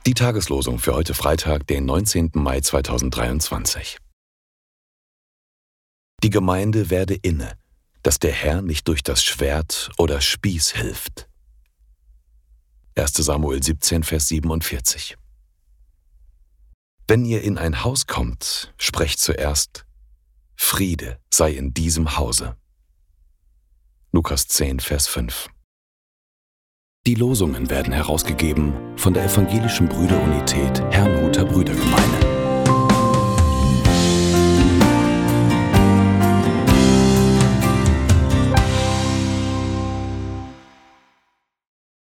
Die Tageslosung für heute Freitag, den 19. Mai 2023. Die Gemeinde werde inne, dass der Herr nicht durch das Schwert oder Spieß hilft. 1. Samuel 17, Vers 47. Wenn ihr in ein Haus kommt, sprecht zuerst: Friede sei in diesem Hause. Lukas 10, Vers 5. Die Losungen werden herausgegeben von der Evangelischen Brüderunität Herrnhuter Brüdergemeine.